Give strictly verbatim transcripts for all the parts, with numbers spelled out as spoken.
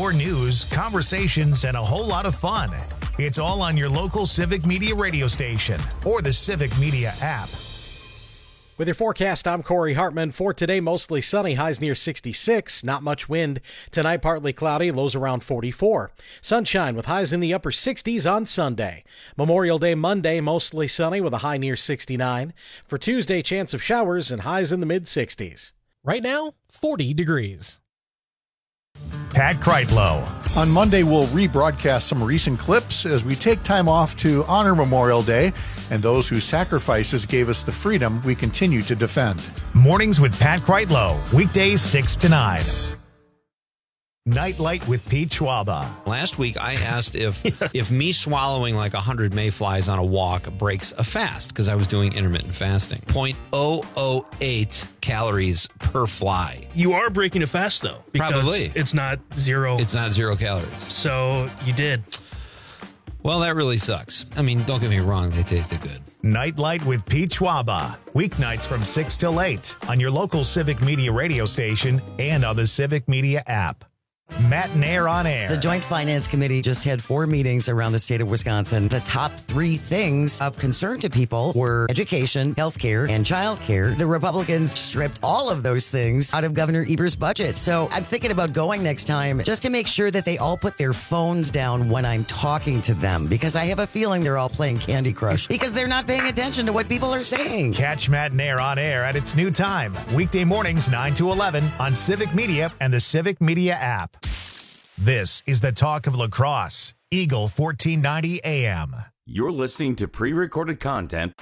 your news, conversations, and a whole lot of fun. It's all on your local Civic Media radio station or the Civic Media app. With your forecast, I'm Corey Hartman. For today, mostly sunny, highs near sixty-six. Not much wind. Tonight, partly cloudy, lows around forty-four. Sunshine with highs in the upper sixties on Sunday. Memorial Day Monday, mostly sunny with a high near sixty-nine. For Tuesday, chance of showers and highs in the mid-sixties. Right now, forty degrees. Pat Kreitlow. On Monday, we'll rebroadcast some recent clips as we take time off to honor Memorial Day and those whose sacrifices gave us the freedom we continue to defend. Mornings with Pat Kreitlow, weekdays six to nine. Nightlight with Pete Schwaba. Last week, I asked if if me swallowing like one hundred mayflies on a walk breaks a fast, because I was doing intermittent fasting. zero point zero zero eight calories per fly. You are breaking a fast, though. Because Probably. It's not zero. It's not zero calories. So you did. Well, that really sucks. I mean, don't get me wrong. They tasted good. Nightlight with Pete Schwaba. Weeknights from six till eight on your local Civic Media radio station and on the Civic Media app. Matt Nair on air. The Joint Finance Committee just had four meetings around the state of Wisconsin. The top three things of concern to people were education, healthcare, and childcare. The Republicans stripped all of those things out of Governor Eber's budget. So I'm thinking about going next time just to make sure that they all put their phones down when I'm talking to them, because I have a feeling they're all playing Candy Crush because they're not paying attention to what people are saying. Catch Matt Nair on air at its new time. Weekday mornings nine to eleven on Civic Media and the Civic Media app. This is the talk of lacrosse. Eagle fourteen ninety A M. You're listening to pre-recorded content.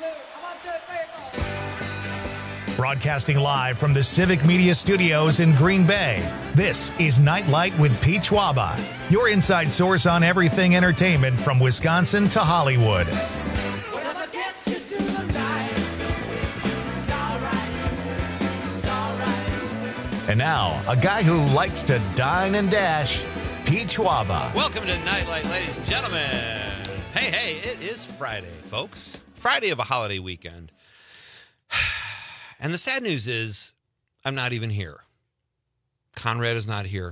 Broadcasting live from the Civic Media Studios in Green Bay. This is Nightlight with Pete Schwaba, your inside source on everything entertainment from Wisconsin to Hollywood. And now, a guy who likes to dine and dash, Pete Schwaba. Welcome to Nightlight, ladies and gentlemen. Hey, hey, it is Friday, folks. Friday of a holiday weekend. And the sad news is, I'm not even here. Conrad is not here.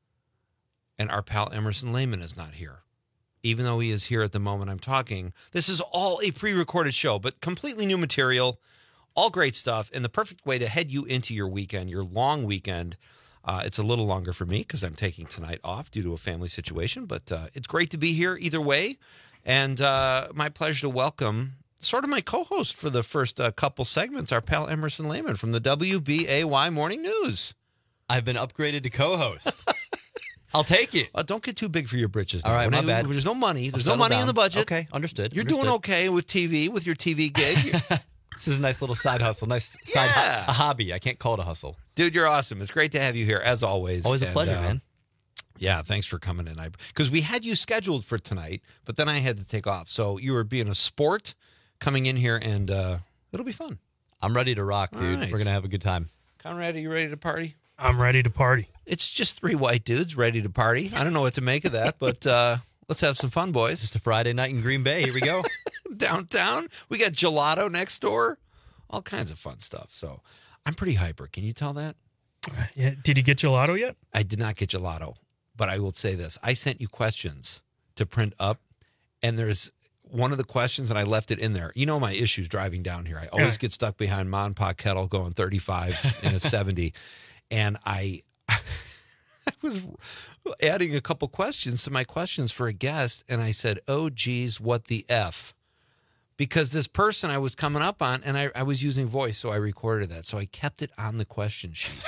And our pal Emerson Lehman is not here. Even though he is here at the moment I'm talking. This is all a pre-recorded show, but completely new material. All great stuff, and the perfect way to head you into your weekend, your long weekend. Uh, it's a little longer for me because I'm taking tonight off due to a family situation, but uh, it's great to be here either way. And uh, my pleasure to welcome sort of my co-host for the first uh, couple segments, our pal Emerson Lehman from the W B A Y Morning News. I've been upgraded to co-host. I'll take it. Uh, don't get too big for your britches. All right, my I, bad. There's no money. There's I'll no money down. in the budget. Okay, understood. You're understood. doing okay with T V, with your T V gig. This is a nice little side hustle. Nice side Yeah. hu- a hobby. I can't call it a hustle. Dude, you're awesome. It's great to have you here, as always. Always a And, pleasure, uh, man. Yeah, thanks for coming in. Because we had you scheduled for tonight, but then I had to take off. So you were being a sport coming in here, and uh, it'll be fun. I'm ready to rock, All dude. right. We're going to have a good time. Conrad, are you ready to party? I'm ready to party. It's just three white dudes ready to party. I don't know what to make of that, but uh, let's have some fun, boys. Just a Friday night in Green Bay. Here we go. Downtown, we got gelato next door. All kinds of fun stuff. So I'm pretty hyper. Can you tell that? Yeah. Did you get gelato yet? I did not get gelato, but I will say this. I sent you questions to print up, and there's one of the questions, and I left it in there. You know my issues driving down here. I always Yeah. get stuck behind Ma and Pa Kettle going thirty-five and a seventy, and I, I was adding a couple questions to my questions for a guest, and I said, oh, geez, what the F? Because this person I was coming up on, and I, I was using voice, so I recorded that. So I kept it on the question sheet.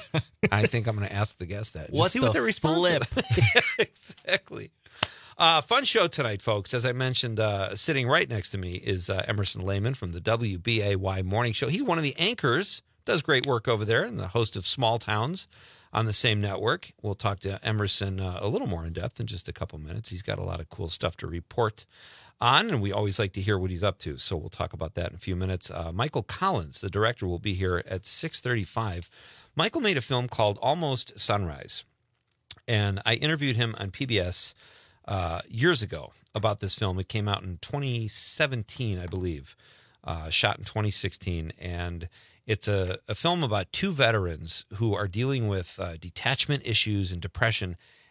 I think I'm going to ask the guest that. Just What see the what their response flip? is. Yeah, exactly. Uh, fun show tonight, folks. As I mentioned, uh, sitting right next to me is uh, Emerson Lehman from the W B A Y Morning Show. He's one of the anchors, does great work over there, and the host of Small Towns on the same network. We'll talk to Emerson uh, a little more in depth in just a couple minutes. He's got a lot of cool stuff to report on, and we always like to hear what he's up to. So we'll talk about that in a few minutes. Uh, Michael Collins, the director, will be here at six thirty-five. Michael made a film called Almost Sunrise, and I interviewed him on P B S uh, years ago about this film. It came out in twenty seventeen, I believe, uh, shot in twenty sixteen, and it's a, a film about two veterans who are dealing with uh, detachment issues and depression,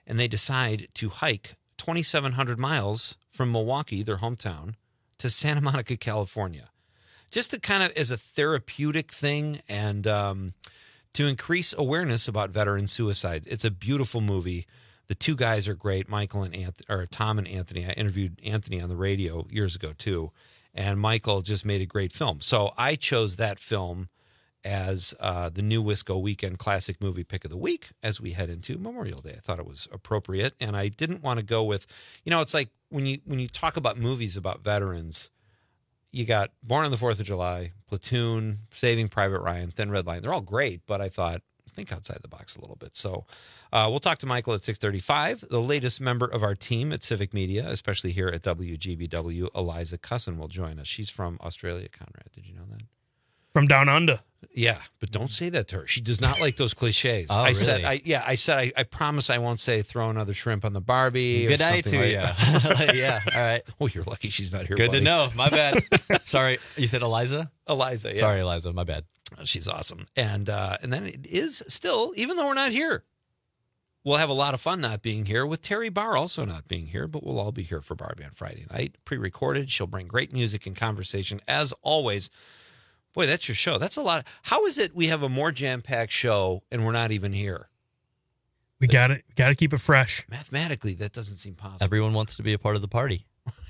and they decide to hike twenty-seven hundred miles from Milwaukee, their hometown, to Santa Monica, California, just to kind of as a therapeutic thing and um, to increase awareness about veteran suicide. It's a beautiful movie. The two guys are great, Michael and Anthony, or Tom and Anthony. I interviewed Anthony on the radio years ago too, and Michael just made a great film. So I chose that film as uh, the new Wisco Weekend Classic Movie Pick of the Week as we head into Memorial Day. I thought it was appropriate, and I didn't want to go with, you know, it's like when you when you talk about movies about veterans, you got Born on the fourth of July, Platoon, Saving Private Ryan, Thin Red Line. They're all great, but I thought, think outside the box a little bit. So uh, we'll talk to Michael at six thirty-five. The latest member of our team at Civic Media, especially here at W G B W, Eliza Cussin, will join us. She's from Australia, Conrad. Did you know that? From down under. Yeah, but don't say that to her. She does not like those cliches. Oh, I really? said, I yeah, I said, I, I promise I won't say throw another shrimp on the Barbie. Good or night something to like you. Yeah, all right. Well, you're lucky she's not here. Good buddy. to know. My bad. Sorry. You said Eliza? Eliza. Yeah. Sorry, Eliza. My bad. She's awesome. And uh, and then it is still, even though we're not here, we'll have a lot of fun not being here with Terry Barr also not being here, but we'll all be here for Barbie on Friday night, pre-recorded. She'll bring great music and conversation as always. Boy, that's your show. That's a lot. How is it we have a more jam-packed show and we're not even here? We got it. Got to keep it fresh. Mathematically, that doesn't seem possible. Everyone wants to be a part of the party.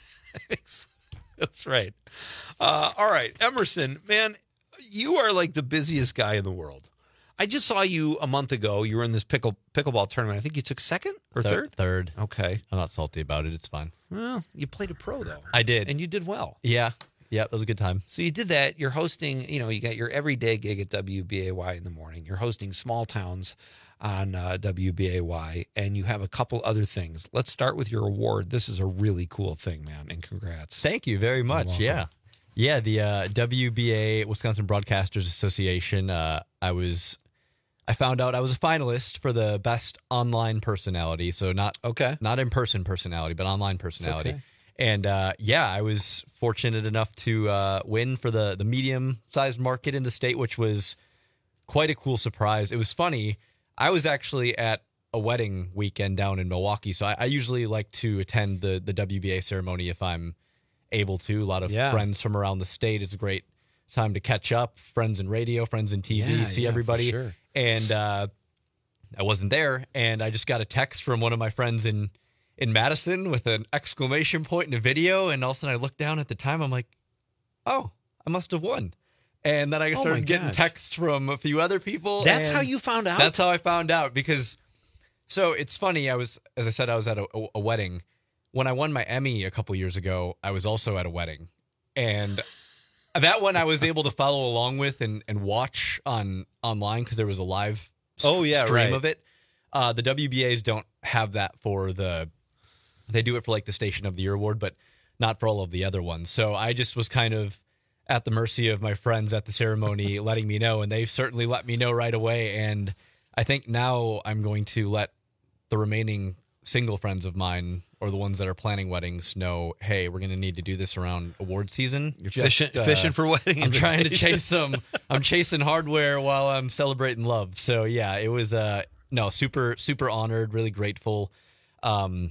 That's right. Uh, all right, Emerson, man, you are like the busiest guy in the world. I just saw you a month ago. You were in this pickle pickleball tournament. I think you took second or third? Third. Okay. I'm not salty about it. It's fine. Well, you played a pro, though. I did. And you did well. Yeah. Yeah, that was a good time. So you did that. You're hosting, you know, you got your everyday gig at W B A Y in the morning. You're hosting Small Towns on uh, W B A Y, and you have a couple other things. Let's start with your award. This is a really cool thing, man, and congrats. Thank you very much. welcome. Yeah. Yeah, the uh, W B A, Wisconsin Broadcasters Association, uh, I was, I found out I was a finalist for the best online personality. So not, Okay. not in-person personality, but online personality. okay. And uh, yeah, I was fortunate enough to uh, win for the, the medium-sized market in the state, which was quite a cool surprise. It was funny. I was actually at a wedding weekend down in Milwaukee, so I, I usually like to attend the, the W B A ceremony if I'm able to. A lot of Yeah. friends from around the state. It's a great time to catch up. Friends in radio, friends in T V, Yeah, see yeah, for everybody. sure. And uh, I wasn't there, and I just got a text from one of my friends in in Madison with an exclamation point and a video, and all of a sudden I looked down at the time. I'm like, oh, I must have won. And then I Oh, started my getting gosh. texts from a few other people. That's and how you found out? That's how I found out, because so it's funny. I was, as I said, I was at a, a, a wedding. When I won my Emmy a couple years ago, I was also at a wedding, and that one I was able to follow along with and, and watch on online because there was a live s- Oh, yeah, stream right. of it. Uh, the W B As don't have that for the. They do it for like the Station of the Year award, but not for all of the other ones. So I just was kind of at the mercy of my friends at the ceremony letting me know, and they certainly let me know right away. And I think now I'm going to let the remaining single friends of mine, or the ones that are planning weddings, know, hey, we're going to need to do this around award season. You're Just, fishing, uh, fishing for wedding I'm trying to invitations. chase some. I'm chasing hardware while I'm celebrating love. So yeah, it was uh no super super honored, really grateful. Um,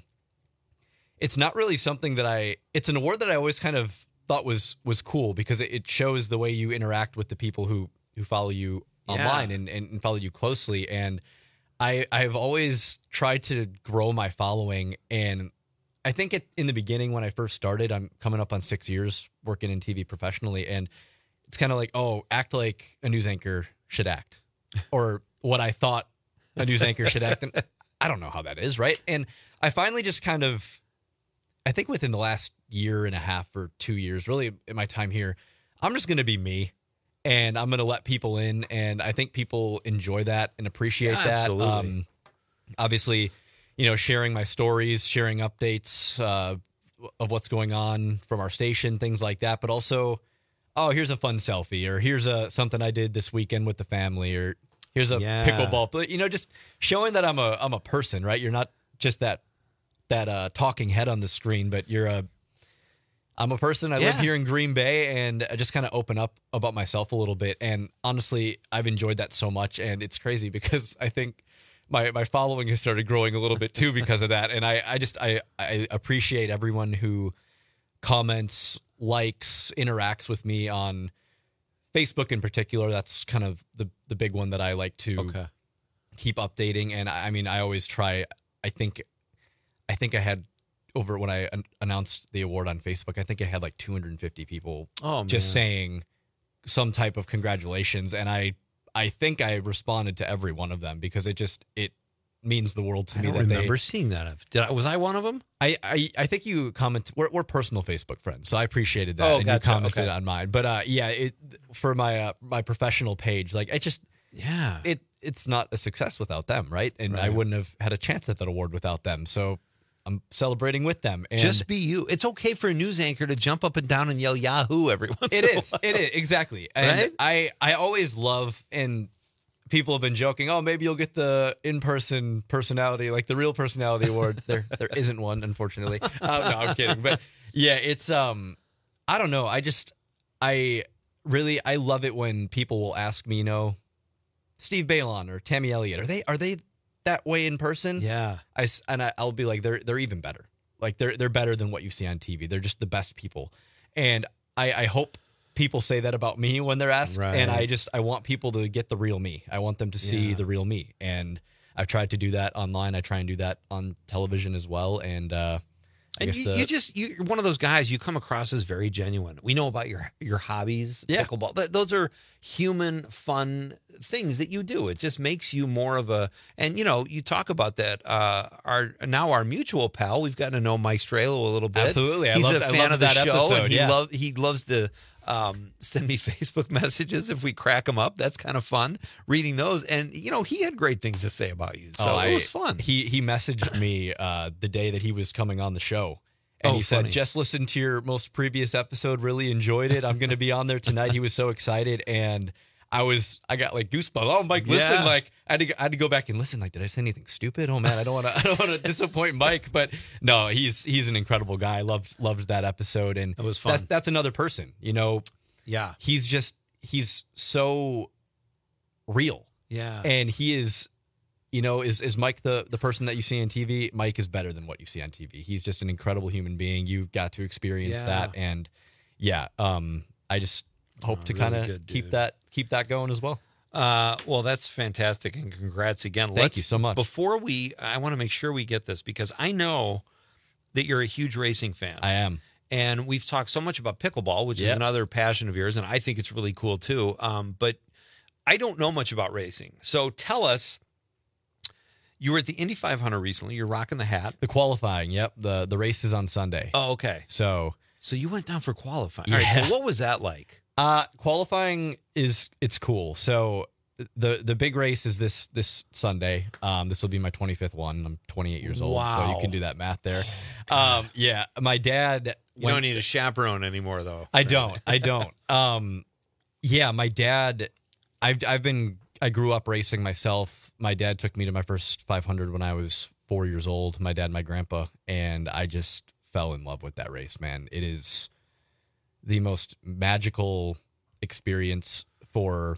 it's not really something that I. It's an award that I always kind of thought was was cool because it, it shows the way you interact with the people who who follow you Yeah. online and, and, and follow you closely. And I I've always tried to grow my following, and I think it, in the beginning when I first started, I'm coming up on six years working in T V professionally, and it's kind of like, oh, act like a news anchor should act, or what I thought a news anchor should act. And I don't know how that is, right? And I finally just kind of, I think within the last year and a half or two years, really in my time here, I'm just going to be me, and I'm going to let people in, and I think people enjoy that and appreciate Yeah, that. absolutely. Um, obviously, you know, sharing my stories, sharing updates uh, of what's going on from our station, things like that. But also, oh, here's a fun selfie, or here's a something I did this weekend with the family, or here's a Yeah. pickleball. But you know, just showing that I'm a I'm a person, right? You're not just that that uh, talking head on the screen, but you're a I'm a person. I live Yeah. here in Green Bay, and I just kind of open up about myself a little bit. And honestly, I've enjoyed that so much, and it's crazy because I think my my following has started growing a little bit too because of that. And I I just I I appreciate everyone who comments, likes, interacts with me on Facebook in particular. That's kind of the the big one that I like to Okay. keep updating. And I I mean, I always try. I think, I think I had over when I an- announced the award on Facebook. I think I had like two hundred fifty people Oh, just man. saying some type of congratulations, and I I think I responded to every one of them because it just it means the world to I me. don't that remember they, seeing that. Did I, was I one of them? I, I I think you comment. We're, we're personal Facebook friends, so I appreciated that, Oh, and gotcha. you commented Okay. on mine. But uh, yeah, it for my uh, my professional page, like I just Yeah. it it's not a success without them, right? And I Right. wouldn't have had a chance at that award without them. So I'm celebrating with them. And Just be you. It's okay for a news anchor to jump up and down and yell Yahoo every once it in a is. while. It is exactly. And Right? I I always love and. People have been joking, oh, maybe you'll get the in-person personality, like the real personality award. There, there isn't one, unfortunately. Uh, no, I'm kidding. But yeah, it's um, I don't know. I just, I really, I love it when people will ask me, you know, Steve Balon or Tammy Elliott, are they, are they that way in person? Yeah. I s- and I, I'll be like, they're, they're even better. Like they're, they're better than what you see on T V. They're just the best people, and I, I hope. People say that about me when they're asked, Right. and I just I want people to get the real me. I want them to see Yeah. the real me, and I've tried to do that online. I try and do that on television as well, and uh, I And guess you, the, you just you're one of those guys. You come across as very genuine. We know about your your hobbies, Yeah. pickleball. Th- Those are human, fun things that you do. It just makes you more of a. And you know, you talk about that. Uh, our now our mutual pal. We've gotten to know Mike Strelo a little bit. Absolutely. I he's loved- a I fan loved of the that show, episode, and he yeah. love he loves to um, send me Facebook messages if we crack them up. That's kind of fun reading those. And you know, he had great things to say about you, so oh, it I- was fun. He he messaged me uh, the day that he was coming on the show. And Oh, he said, funny. just listened to your most previous episode. Really enjoyed it. I'm going to be on there tonight. He was so excited. And I was, I got like goosebumps. Oh, Mike, listen. Yeah. Like, I had, to, I had to go back and listen. Like, did I say anything stupid? Oh, man, I don't want to, I don't want to disappoint Mike. But no, he's, he's an incredible guy. I loved, loved that episode. And It was fun. That's, that's another person, you know, yeah, he's just, he's so real. yeah. And he is, you know, is is Mike the, the person that you see on T V? Mike is better than what you see on T V. He's just an incredible human being. You got to experience Yeah. that, and yeah, um, I just hope Oh, to really kind of good keep dude. that keep that going as well. Uh, well, that's fantastic, and congrats again. Thank you so much. Before we, I want to make sure we get this because I know that you're a huge racing fan. I am. And we've talked so much about pickleball, which Yeah. is another passion of yours, and I think it's really cool too. Um, but I don't know much about racing, so tell us. You were at the Indy five hundred recently. You're rocking the hat. The qualifying, yep. The the race is on Sunday. Oh, okay. So So you went down for qualifying. All right. Yeah. So what was that like? Uh, qualifying is it's cool. So the the big race is this this Sunday. Um, this will be my twenty-fifth one. I'm twenty-eight years old, so Wow. you can do that math there. Um, yeah, my dad. You don't need a chaperone anymore, though. I don't. I don't. Um, yeah, my dad. I've I've been. I grew up racing myself. My dad took me to my first five hundred when I was four years old. My dad, and my grandpa, and I just fell in love with that race. Man, it is the most magical experience for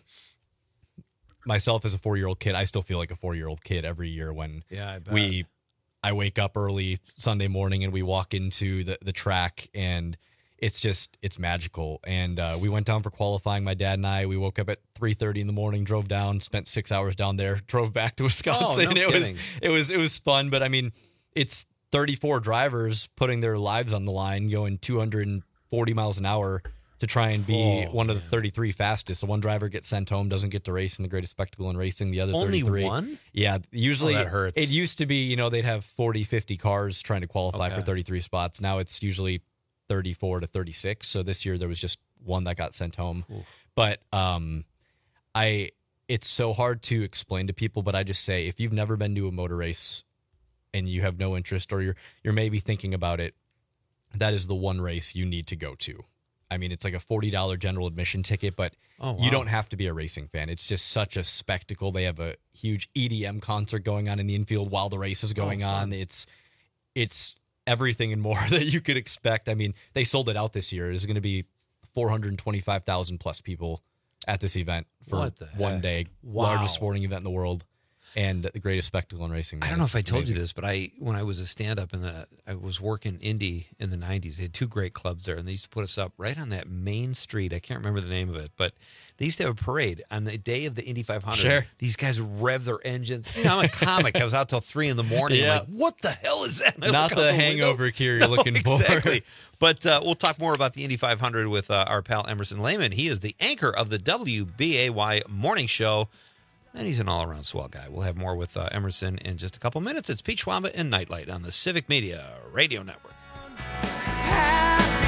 myself as a four-year-old kid. I still feel like a four-year-old kid every year when Yeah, I bet. we I wake up early Sunday morning and we walk into the, the track, and it's just it's magical. And uh, we went down for qualifying, my dad and I. We woke up at three thirty in the morning, drove down, spent six hours down there, drove back to Wisconsin. Oh, no it was kidding. it was it was fun, but I mean, it's thirty-four drivers putting their lives on the line, going two hundred forty miles an hour to try and be Oh, one of the thirty-three fastest. So one driver gets sent home, doesn't get to race in the greatest spectacle in racing. The other Only thirty-three, one? yeah, usually Oh, that hurts. it used to be, you know, they'd have forty, fifty cars trying to qualify Okay. for thirty-three spots. Now it's usually thirty-four to thirty-six. So this year there was just one that got sent home. Oof. But um, I, it's so hard to explain to people, but I just say, if you've never been to a motor race and you have no interest, or you're, you're maybe thinking about it, that is the one race you need to go to. I mean, it's like a forty dollars general admission ticket, but Oh, wow. you don't have to be a racing fan. It's just such a spectacle. They have a huge E D M concert going on in the infield while the race is going Oh, on. fun. It's it's everything and more that you could expect. I mean, they sold it out this year. It is going to be four hundred twenty-five thousand plus people at this event for What the one heck? day. Wow. Largest sporting event in the world. and the greatest spectacle in racing. Man. I don't know It's if I told amazing. you this, but I when I was a stand-up in the, I was working Indy in the nineties. They had two great clubs there, and they used to put us up right on that main street. I can't remember the name of it, but they used to have a parade on the day of the Indy five hundred. Sure. These guys would rev their engines. You know, I'm a comic. I was out till three in the morning. Yeah. I'm like, what the hell is that? And I Not look out the window. hangover cure you're No, looking for. Exactly. But uh, we'll talk more about the Indy five hundred with uh, our pal Emerson Lehman. He is the anchor of the W B A Y morning show. And he's an all-around swell guy. We'll have more with uh, Emerson in just a couple minutes. It's Pete Schwaba and Nightlight on the Civic Media Radio Network. Happy,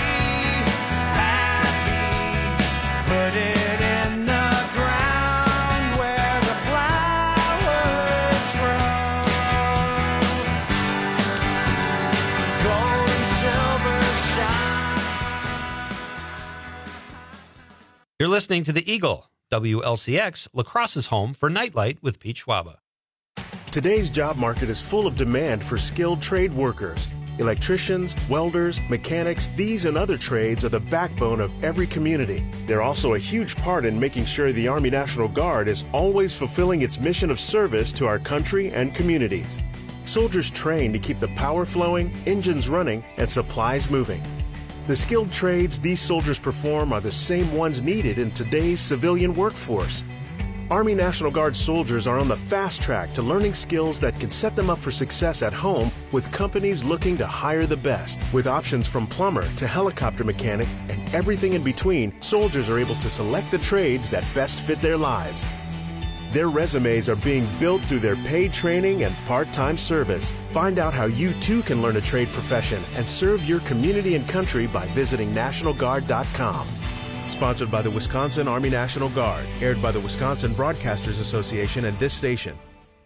happy, put it in the ground where the flowers grow. Gold and silver shine. You're listening to the Eagle, W L C X, Lacrosse's home for Nightlight with Pete Schwaba. Today's job market is full of demand for skilled trade workers. Electricians, welders, mechanics, these and other trades are the backbone of every community. They're also a huge part in making sure the Army National Guard is always fulfilling its mission of service to our country and communities. Soldiers train to keep the power flowing, engines running, and supplies moving. The skilled trades these soldiers perform are the same ones needed in today's civilian workforce. Army National Guard soldiers are on the fast track to learning skills that can set them up for success at home with companies looking to hire the best. With options from plumber to helicopter mechanic and everything in between, soldiers are able to select the trades that best fit their lives. Their resumes are being built through their paid training and part-time service. Find out how you too can learn a trade profession and serve your community and country by visiting National Guard dot com. Sponsored by the Wisconsin Army National Guard. Aired by the Wisconsin Broadcasters Association and this station.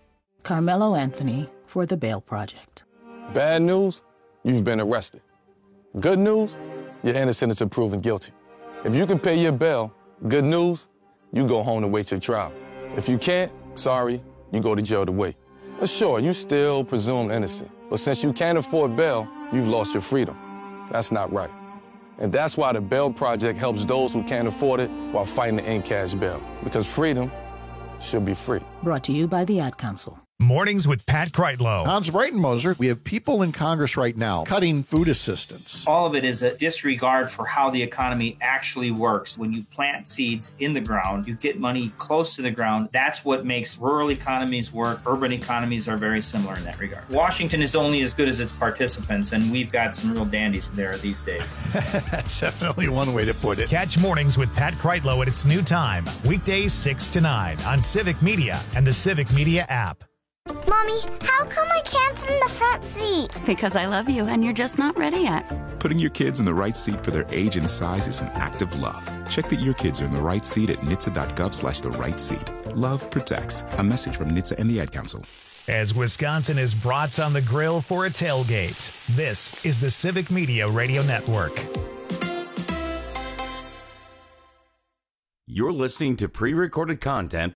Carmelo Anthony for the Bail Project. Bad news, you've been arrested. Good news, you're innocent until proven guilty. If you can pay your bail, good news, you go home and wait your trial. If you can't, sorry, you go to jail to wait. But sure, you still presumed innocent. But since you can't afford bail, you've lost your freedom. That's not right. And that's why the Bail Project helps those who can't afford it while fighting to end cash bail. Because freedom should be free. Brought to you by the Ad Council. Mornings with Pat Kreitlow. Hans Breitenmoser, we have people in Congress right now cutting food assistance. All of it is a disregard for how the economy actually works. When you plant seeds in the ground, you get money close to the ground. That's what makes rural economies work. Urban economies are very similar in that regard. Washington is only as good as its participants, and we've got some real dandies there these days. That's definitely one way to put it. Catch Mornings with Pat Kreitlow at its new time, weekdays six to nine on Civic Media and the Civic Media app. Mommy, how come I can't sit in the front seat? Because I love you and you're just not ready yet. Putting your kids in the right seat for their age and size is an act of love. Check that your kids are in the right seat at N H T S A dot gov slash the right seat. Love protects. A message from N H T S A and the Ad Council. As Wisconsin is brats on the grill for a tailgate, this is the Civic Media Radio Network. You're listening to pre-recorded content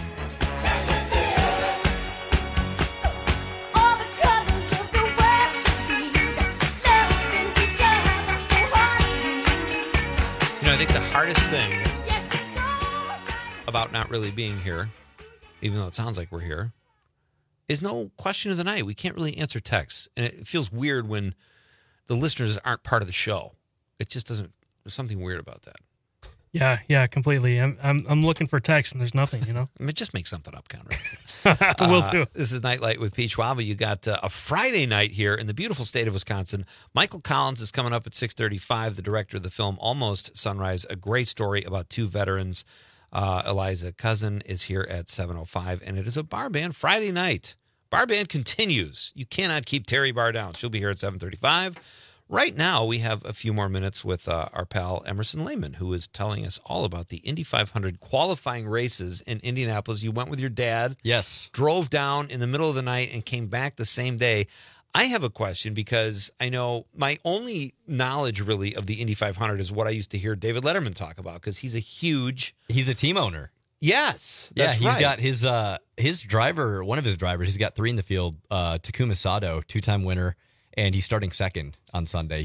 I think the hardest thing about not really being here, even though it sounds like we're here, is no question of the night. We can't really answer texts. And it feels weird when the listeners aren't part of the show. It just doesn't, there's something weird about that. Yeah, yeah, completely. I'm I'm, I'm looking for text and there's nothing, you know? I mean, just make something up, Conrad. Will do. Uh, this is Nightlight with Pete Schwaba. You got uh, a Friday night here in the beautiful state of Wisconsin. Michael Collins is coming up at six thirty-five, the director of the film Almost Sunrise, a great story about two veterans. Uh, Eliza Cousin is here at seven oh five, and it is a bar band Friday night. Bar band continues. You cannot keep Terry Barr down. She'll be here at seven thirty-five. Right now, we have a few more minutes with uh, our pal Emerson Lehman, who is telling us all about the Indy five hundred qualifying races in Indianapolis. You went with your dad. Yes. Drove down in the middle of the night and came back the same day. I have a question because I know my only knowledge really of the Indy five hundred is what I used to hear David Letterman talk about because he's a huge... He's a team owner. Yes. Yeah, that's he's right. got his uh, his driver, one of his drivers, he's got three in the field, uh, Takuma Sato, two-time winner, and he's starting second on Sunday. He's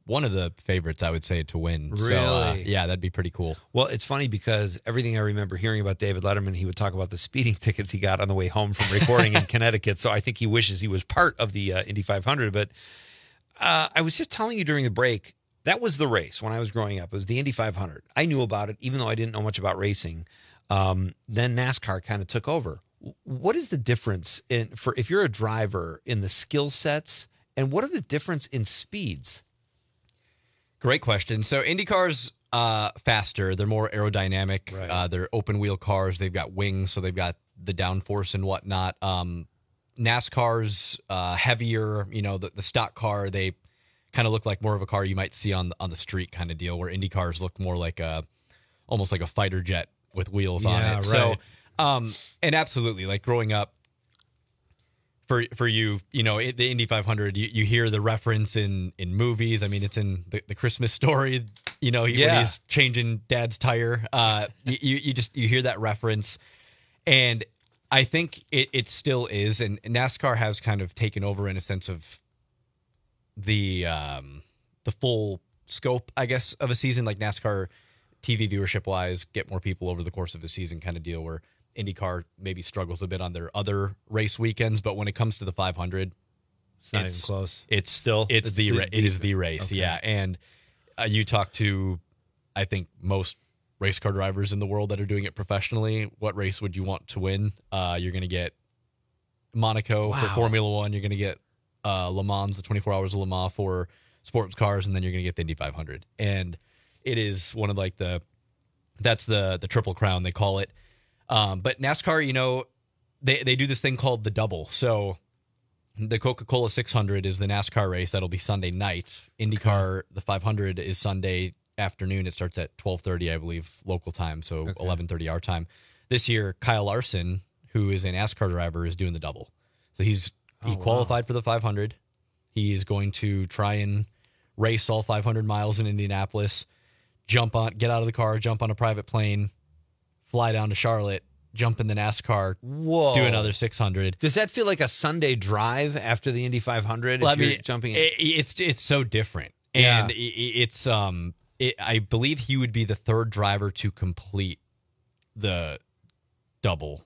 one of the favorites, I would say, to win. Really? So, uh, yeah, that'd be pretty cool. Well, it's funny because everything I remember hearing about David Letterman, he would talk about the speeding tickets he got on the way home from recording in Connecticut. So I think he wishes he was part of the uh, Indy five hundred. But uh, I was just telling you during the break, that was the race when I was growing up. It was the Indy five hundred. I knew about it, even though I didn't know much about racing. Um, then NASCAR kind of took over. What is the difference in for if you're a driver in the skill sets, and what are the difference in speeds? Great question. So IndyCar's uh, faster. They're more aerodynamic. Right. Uh, they're open wheel cars. They've got wings, so they've got the downforce and whatnot. Um, NASCAR's uh, heavier. You know, the, the stock car, they kind of look like more of a car you might see on on the street kind of deal, where IndyCars look more like a almost like a fighter jet with wheels on Yeah, it. right. So, um, and absolutely, like growing up, For for you, you know, it, the Indy five hundred, you, you hear the reference in, in movies. I mean, it's in the, the Christmas Story, you know, he, Yeah. when he's changing dad's tire. Uh, you, you just, you hear that reference. And I think it, it still is. And NASCAR has kind of taken over in a sense of the, um, the full scope, I guess, of a season. Like NASCAR T V viewership wise, get more people over the course of a season kind of deal, where IndyCar maybe struggles a bit on their other race weekends, but when it comes to the five hundred, It's not even close. It's Still, it's, it's the, the- ra- it is the race, Okay. yeah. And uh, you talk to, I think, most race car drivers in the world that are doing it professionally. What race would you want to win? Uh, you're going to get Monaco for Wow. Formula One. You're going to get uh, Le Mans, the twenty-four Hours of Le Mans for sports cars, and then you're going to get the Indy five hundred. And it is one of like the that's the the triple crown they call it. Um, but NASCAR, you know, they, they do this thing called the double. So the Coca-Cola six hundred is the NASCAR race. That'll be Sunday night. IndyCar, the five hundred is Sunday afternoon. It starts at twelve thirty, I believe, local time. So eleven thirty our time. This year, Kyle Larson, who is a NASCAR driver, is doing the double. So he's he Oh, wow. qualified for the five hundred. He's going to try and race all five hundred miles in Indianapolis, jump on, get out of the car, jump on a private plane, fly down to Charlotte, jump in the NASCAR, Whoa. do another six hundred. Does that feel like a Sunday drive after the Indy five hundred? Well, if I mean, you're jumping in? it, it's it's so different, Yeah. and it, it's um, it, I believe he would be the third driver to complete the double.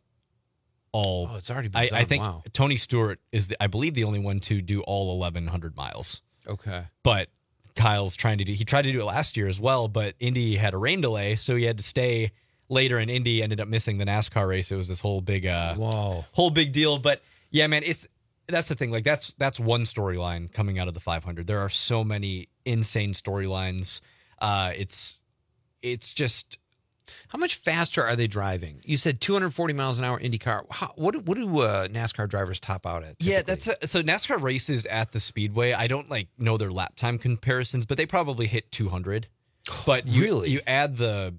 All Oh, it's already been I, done. I think Wow. Tony Stewart is, the, I believe, the only one to do all eleven hundred miles. Okay. But Kyle's trying to do. He tried to do it last year as well, but Indy had a rain delay, so he had to stay later. In Indy, ended up missing the NASCAR race. It was this whole big, uh, Whoa. whole big deal. But yeah, man, it's that's the thing. Like that's that's one storyline coming out of the five hundred. There are so many insane storylines. Uh, it's it's just. How much faster are they driving? You said two hundred forty miles an hour IndyCar. How, what, do- what do uh, NASCAR drivers top out at? Yeah, typically? that's a, so NASCAR races at the Speedway. I don't like know their lap time comparisons, but they probably hit two hundred. But you, Really? you add the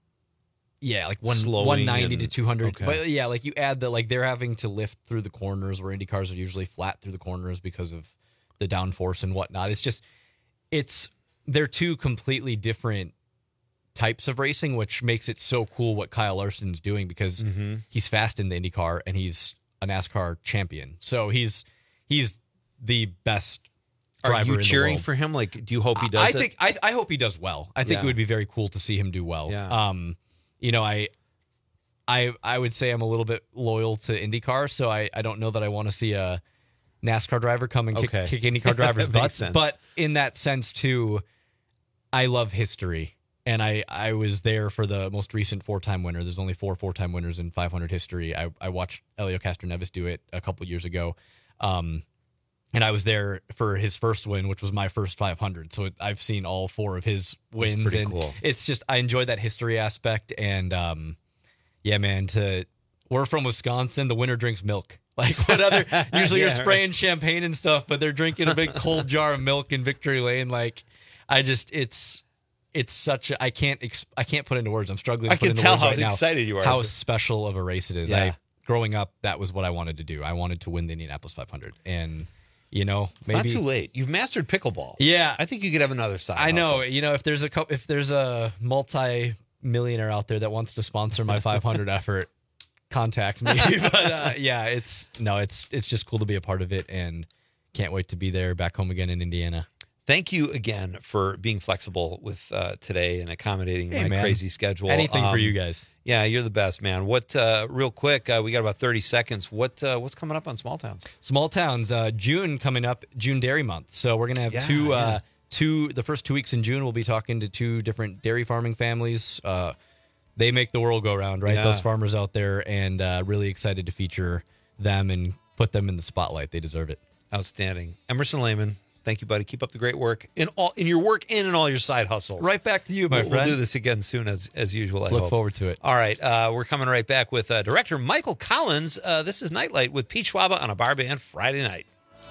yeah, like one Slowing one ninety to and- two hundred. okay. But yeah, like you add the like they're having to lift through the corners where Indy cars are usually flat through the corners because of the downforce and whatnot. It's just it's they're two completely different types of racing, which makes it so cool what Kyle Larson's doing because Mhm. he's fast in the IndyCar and he's a NASCAR champion. So he's he's the best Are driver you in the cheering world. for him? Like, do you hope he does I it? think I, I hope he does well. I think Yeah. it would be very cool to see him do well. Yeah. Um, you know, I I I would say I'm a little bit loyal to IndyCar, so I, I don't know that I want to see a NASCAR driver come and Okay. kick, kick IndyCar drivers' That makes butts. sense. But in that sense too, I love history. And I, I was there for the most recent four-time winner. There's only four four-time winners in five hundred history. I, I watched Elio Castroneves do it a couple years ago. Um, and I was there for his first win, which was my first five hundred. So it, I've seen all four of his wins. pretty and cool. It's just, I enjoy that history aspect. And um, yeah, man, to we're from Wisconsin. The winner drinks milk. Like what other, usually Yeah, you're spraying champagne and stuff, but they're drinking a big cold jar of milk in Victory Lane. Like I just, it's, It's such a, I can't ex, I can't put into words. I'm struggling to I put can into tell words how right now excited you are. how special of a race it is. Yeah. I growing up, that was what I wanted to do. I wanted to win the Indianapolis five hundred, and you know, It's maybe not too late. You've mastered pickleball. Yeah, I think you could have another side. I know. hustle. You know, if there's a cou- if there's a multi-millionaire out there that wants to sponsor my five hundred effort, contact me. But uh, yeah, it's no, it's it's just cool to be a part of it, and can't wait to be there back home again in Indiana. Thank you again for being flexible with uh, today and accommodating Hey, my man. crazy schedule. Anything for Um, you guys. Yeah, you're the best, man. What? Uh, real quick, uh, we got about thirty seconds. What? Uh, what's coming up on Small Towns? Small Towns, uh, June coming up, June Dairy Month. So we're gonna have Yeah, two, yeah. uh, two. The first two weeks in June, we'll be talking to two different dairy farming families. Uh, they make the world go round, right? Yeah. Those farmers out there, and uh, really excited to feature them and put them in the spotlight. They deserve it. Outstanding, Emerson Lehman. Thank you, buddy. Keep up the great work in all in your work and in all your side hustles. Right back to you, my we'll, friend. We'll do this again soon, as as usual. I Look hope. forward to it. All right, uh, we're coming right back with uh, director Michael Collins. Uh, this is Nightlight with Pete Schwaba on a bar band Friday night.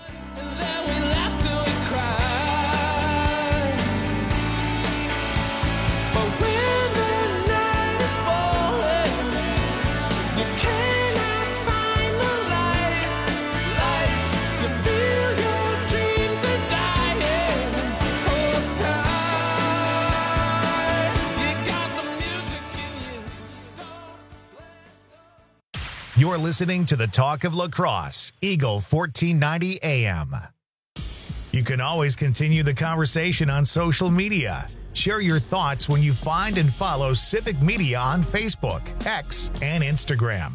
You're listening to the Talk of Lacrosse, Eagle fourteen ninety A M. You can always continue the conversation on social media. Share your thoughts when you find and follow Civic Media on Facebook, X, and Instagram.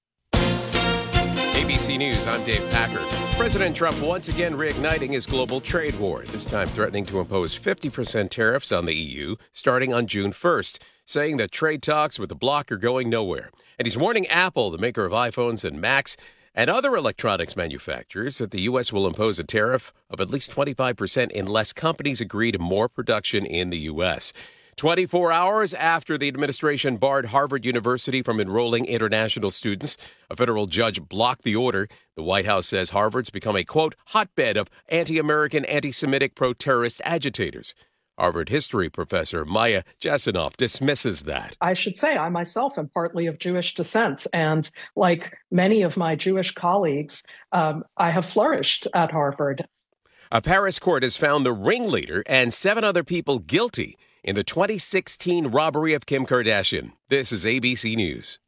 A B C News, I'm Dave Packer. President Trump once again reigniting his global trade war, this time threatening to impose fifty percent tariffs on the E U starting on June first, saying that trade talks with the bloc are going nowhere. And he's warning Apple, the maker of iPhones and Macs, and other electronics manufacturers that the U S will impose a tariff of at least twenty-five percent unless companies agree to more production in the U S twenty-four hours after the administration barred Harvard University from enrolling international students, a federal judge blocked the order. The White House says Harvard's become a, quote, hotbed of anti-American, anti-Semitic, pro-terrorist agitators. Harvard history professor Maya Jasanoff dismisses that. I should say I myself am partly of Jewish descent, and like many of my Jewish colleagues, um, I have flourished at Harvard. A Paris court has found the ringleader and seven other people guilty in the twenty sixteen robbery of Kim Kardashian. This is A B C News.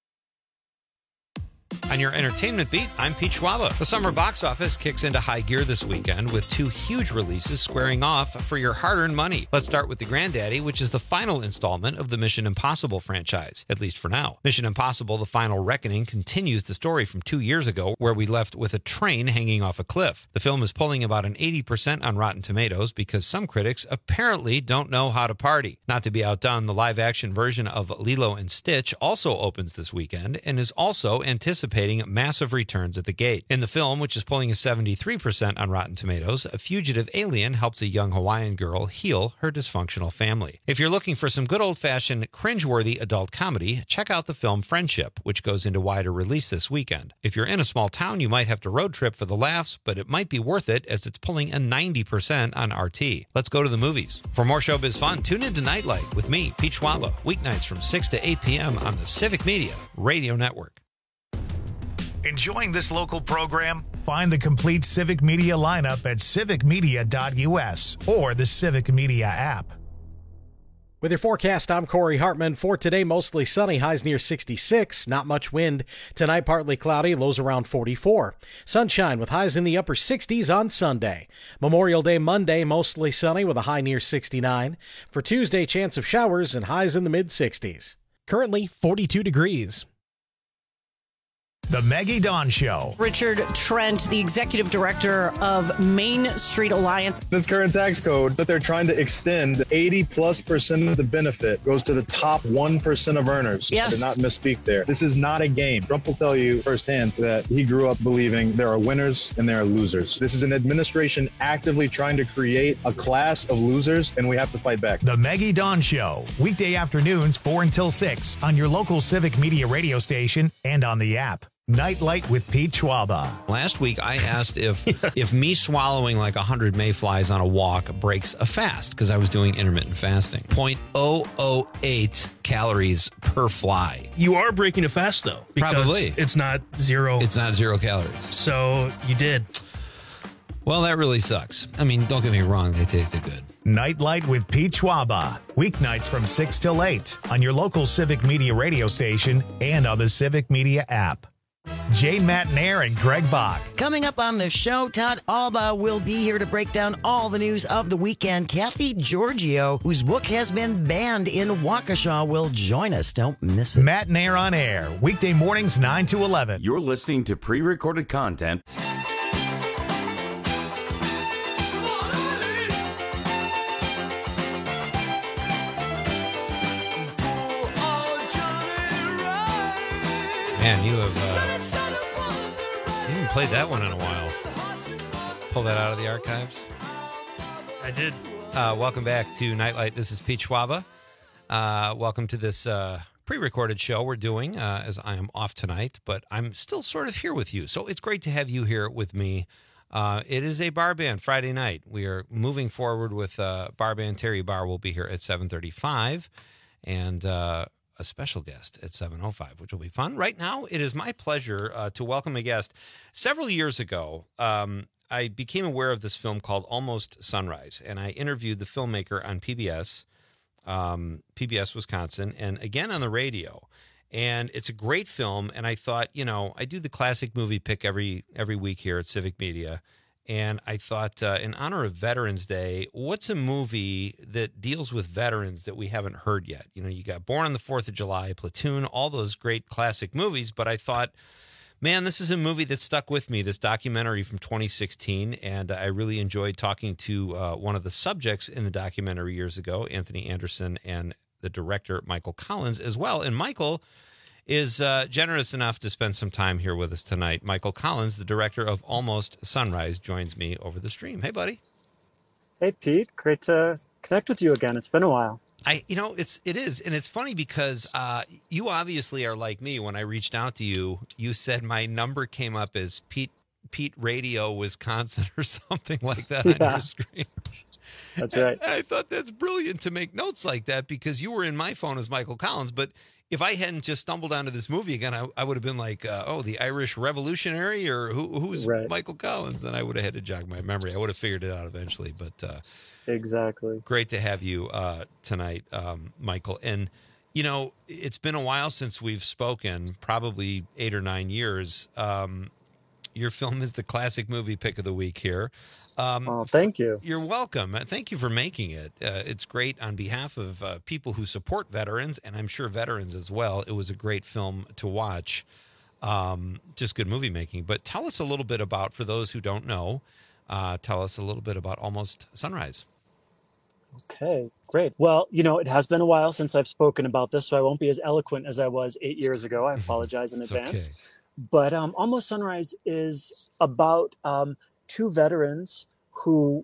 On your entertainment beat, I'm Pete Schwaba. The summer box office kicks into high gear this weekend with two huge releases squaring off for your hard-earned money. Let's start with The Granddaddy, which is the final installment of the Mission Impossible franchise, at least for now. Mission Impossible: The Final Reckoning continues the story from two years ago, where we left with a train hanging off a cliff. The film is pulling about an eighty percent on Rotten Tomatoes because some critics apparently don't know how to party. Not to be outdone, the live-action version of Lilo and Stitch also opens this weekend and is also anticipating massive returns at the gate. In the film, which is pulling a seventy-three percent on Rotten Tomatoes, a fugitive alien helps a young Hawaiian girl heal her dysfunctional family. If you're looking for some good old-fashioned, cringeworthy adult comedy, check out the film Friendship, which goes into wider release this weekend. If you're in a small town, you might have to road trip for the laughs, but it might be worth it as it's pulling a ninety percent on R T. Let's go to the movies. For more showbiz fun, tune into Nightlight with me, Pete Schwaba, weeknights from six to eight p.m. on the Civic Media Radio Network. Enjoying this local program? Find the complete Civic Media lineup at civic media dot u s or the Civic Media app. With your forecast, I'm Corey Hartman. For today, mostly sunny, highs near sixty-six, not much wind. Tonight, partly cloudy, lows around forty-four. Sunshine with highs in the upper sixties on Sunday. Memorial Day Monday, mostly sunny with a high near sixty-nine. For Tuesday, chance of showers and highs in the mid-sixties. Currently forty-two degrees. The Maggie Dawn Show. Richard Trent, the executive director of Main Street Alliance. This current tax code that they're trying to extend, eighty plus percent of the benefit goes to the top one percent of earners. Yes. I did not misspeak there. This is not a game. Trump will tell you firsthand that he grew up believing there are winners and there are losers. This is an administration actively trying to create a class of losers, and we have to fight back. The Maggie Dawn Show. Weekday afternoons, four until six on your local Civic Media radio station and on the app. Nightlight with Pete Schwaba. Last week, I asked if if me swallowing like one hundred mayflies on a walk breaks a fast, because I was doing intermittent fasting. zero point zero zero eight calories per fly. You are breaking a fast, though. Because Probably. It's not zero. It's not zero calories. So you did. Well, that really sucks. I mean, don't get me wrong, they tasted good. Nightlight with Pete Schwaba. Weeknights from six till eight on your local Civic Media radio station and on the Civic Media app. Jane Matnair and Greg Bach. Coming up on the show, Todd Alba will be here to break down all the news of the weekend. Kathy Giorgio, whose book has been banned in Waukesha, will join us. Don't miss it. Matnair on air, weekday mornings nine to eleven. You're listening to pre-recorded content. Man, you have uh, you haven't played that one in a while. Pull that out of the archives. I did. Uh, welcome back to Nightlight. This is Pete Schwaba. Uh, welcome to this uh, pre-recorded show we're doing, uh, as I am off tonight, but I'm still sort of here with you. So it's great to have you here with me. Uh, it is a bar band Friday night. We are moving forward with uh, bar band Terry Barr will be here at seven thirty-five, and uh, a special guest at seven oh five, which will be fun. Right now, it is my pleasure uh, to welcome a guest. Several years ago, um, I became aware of this film called Almost Sunrise, and I interviewed the filmmaker on P B S, um, P B S Wisconsin, and again on the radio. And it's a great film, and I thought, you know, I do the classic movie pick every every week here at Civic Media, and I thought, uh, in honor of Veterans Day, what's a movie that deals with veterans that we haven't heard yet? You know, you got Born on the fourth of July, Platoon, all those great classic movies, but I thought, man, this is a movie that stuck with me, this documentary from twenty sixteen, and I really enjoyed talking to uh, one of the subjects in the documentary years ago, Anthony Anderson, and the director, Michael Collins, as well. And Michael is uh, generous enough to spend some time here with us tonight. Michael Collins, the director of Almost Sunrise, joins me over the stream. Hey, buddy. Hey, Pete. Great to connect with you again. It's been a while. I, you know, it's it is, and it's funny because uh, you obviously are like me. When I reached out to you, you said my number came up as Pete Pete Radio Wisconsin or something like that Yeah. on your screen. That's right. And I thought that's brilliant to make notes like that because you were in my phone as Michael Collins, but if I hadn't just stumbled onto this movie again, I, I would have been like, uh, oh, the Irish Revolutionary, or who, who's Right. Michael Collins? Then I would have had to jog my memory. I would have figured it out eventually, but uh, Exactly. great to have you uh, tonight, um, Michael. And, you know, it's been a while since we've spoken, probably eight or nine years. Um, your film is the classic movie pick of the week here. Um, Oh, thank you. You're welcome. Uh, Thank you for making it. Uh, it's great on behalf of uh, people who support veterans, and I'm sure veterans as well. It was a great film to watch. Um, just good movie making. But tell us a little bit about, for those who don't know, uh, tell us a little bit about Almost Sunrise. Okay, great. Well, you know, it has been a while since I've spoken about this, so I won't be as eloquent as I was eight years ago. I apologize in It's advance. okay. But um, Almost Sunrise is about um, two veterans who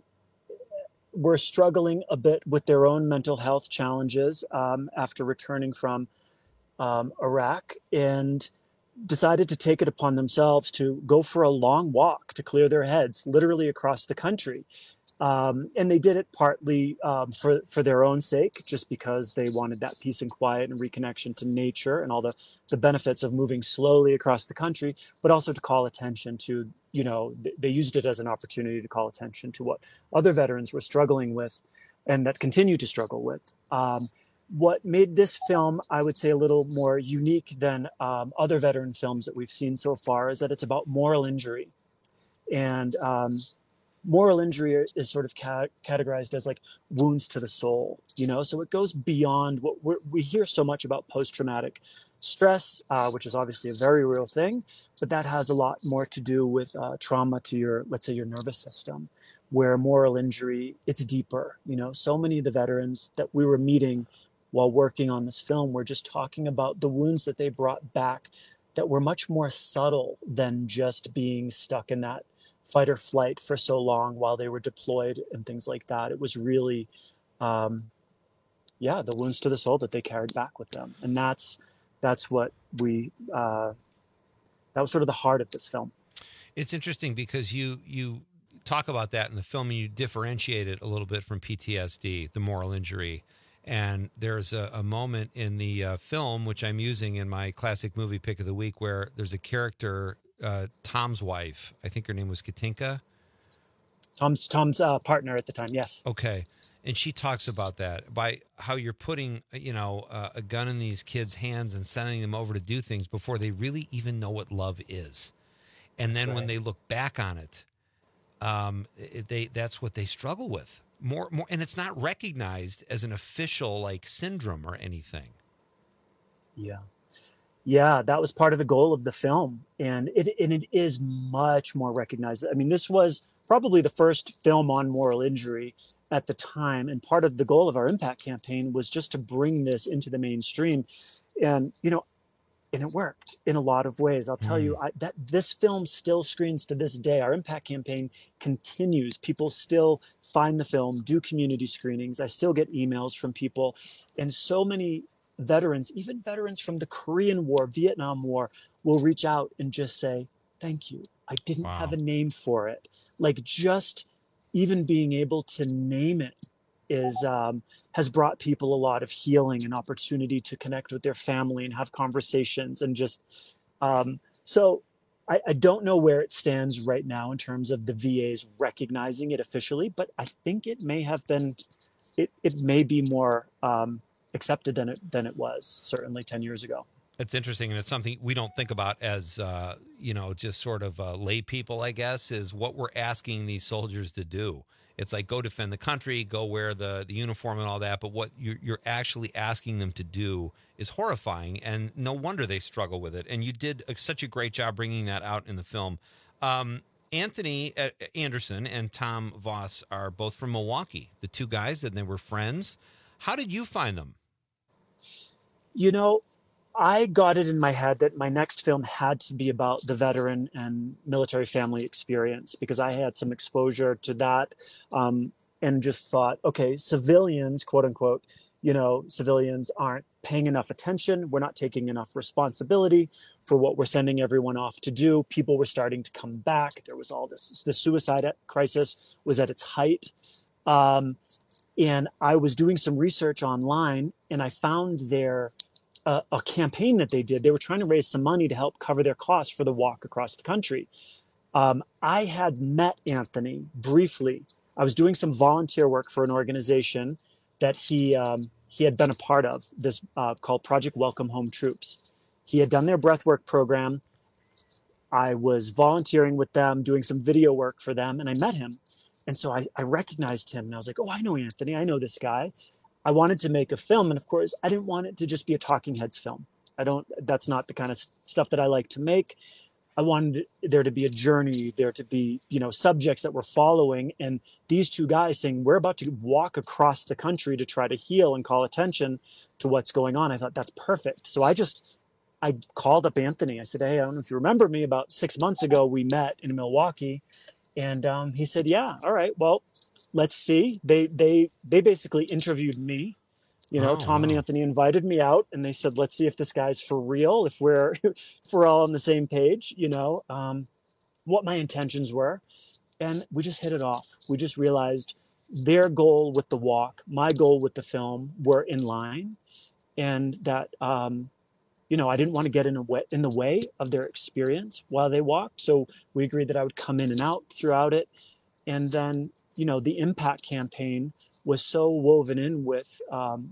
were struggling a bit with their own mental health challenges um, after returning from um, Iraq, and decided to take it upon themselves to go for a long walk to clear their heads, literally across the country. Um, and they did it partly um, for, for their own sake, just because they wanted that peace and quiet and reconnection to nature and all the, the benefits of moving slowly across the country, but also to call attention to, you know, th- they used it as an opportunity to call attention to what other veterans were struggling with and that continue to struggle with. Um, what made this film, I would say, a little more unique than um, other veteran films that we've seen so far is that it's about moral injury. And um, moral injury is sort of ca- categorized as like wounds to the soul, you know, so it goes beyond what we're, we hear so much about post-traumatic stress, uh, which is obviously a very real thing, but that has a lot more to do with uh, trauma to your, let's say, your nervous system, where moral injury, it's deeper. You know, so many of the veterans that we were meeting while working on this film were just talking about the wounds that they brought back that were much more subtle than just being stuck in that fight or flight for so long while they were deployed and things like that. It was really, um, yeah, the wounds to the soul that they carried back with them. And that's, that's what we, uh, that was sort of the heart of this film. It's interesting because you, you talk about that in the film and you differentiate it a little bit from P T S D, the moral injury. And there's a, a moment in the uh, film, which I'm using in my classic movie pick of the week, where there's a character, uh, Tom's wife, I think her name was Katinka. Tom's Tom's uh, partner at the time, yes. Okay. and she talks about that, by how you're putting, you know, uh, a gun in these kids' hands and sending them over to do things before they really even know what love is. And then That's when right. they look back on it, um, it, they that's what they struggle with more, more. And it's not recognized as an official like syndrome or anything. Yeah. Yeah, that was part of the goal of the film. And it and it is much more recognized. I mean, this was probably the first film on moral injury at the time. And part of the goal of our impact campaign was just to bring this into the mainstream. And, you know, and it worked in a lot of ways. I'll tell mm. you I, that this film still screens to this day. Our impact campaign continues. People still find the film, do community screenings. I still get emails from people. And so many veterans, even veterans from the Korean War, Vietnam War, will reach out and just say, thank you. I didn't wow. have a name for it. Like just even being able to name it is um, has brought people a lot of healing and opportunity to connect with their family and have conversations. And just, um, so I, I don't know where it stands right now in terms of the V A's recognizing it officially, but I think it may have been, it, it may be more um, accepted than it, than it was certainly ten years ago. It's interesting, and it's something we don't think about as, uh, you know, just sort of uh, lay people, I guess, is what we're asking these soldiers to do. It's like, go defend the country, go wear the, the uniform and all that, but what you're, you're actually asking them to do is horrifying, and no wonder they struggle with it. And you did a, such a great job bringing that out in the film. Um, Anthony Anderson and Tom Voss are both from Milwaukee, the two guys, and they were friends. How did you find them? You know, I got it in my head that my next film had to be about the veteran and military family experience because I had some exposure to that um, and just thought, okay, civilians, quote unquote, you know, civilians aren't paying enough attention. We're not taking enough responsibility for what we're sending everyone off to do. People were starting to come back. There was all this, the suicide crisis was at its height. Um, and I was doing some research online and I found their A, a campaign that they did. They were trying to raise some money to help cover their costs for the walk across the country. Um, I had met Anthony briefly. I was doing some volunteer work for an organization that he um, he had been a part of, this uh, called Project Welcome Home Troops. He had done their breathwork program. I was volunteering with them, doing some video work for them, and I met him. And so I, I recognized him, and I was like, oh, I know Anthony. I know this guy. I wanted to make a film. And of course, I didn't want it to just be a talking heads film. I don't, that's not the kind of stuff that I like to make. I wanted there to be a journey, there to be, you know, subjects that we're following. And these two guys saying, we're about to walk across the country to try to heal and call attention to what's going on. I thought that's perfect. So I just, I called up Anthony. I said, hey, I don't know if you remember me, about six months ago, we met in Milwaukee. And um, he said, yeah, all right, well, let's see. They they they basically interviewed me. You know, oh, Tom and Anthony invited me out, and they said, "Let's see if this guy's for real. If we're if we're all on the same page." You know, um, what my intentions were, and we just hit it off. We just realized their goal with the walk, my goal with the film, were in line, and that um, you know, I didn't want to get in a way, in the way of their experience while they walked. So we agreed that I would come in and out throughout it, and then, you know, the impact campaign was so woven in with um,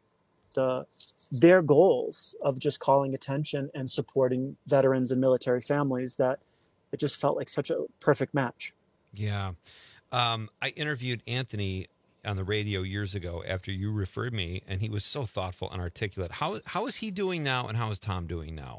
the their goals of just calling attention and supporting veterans and military families that it just felt like such a perfect match. Yeah. Um, I interviewed Anthony on the radio years ago after you referred me, and he was so thoughtful and articulate. How How is he doing now, and how is Tom doing now?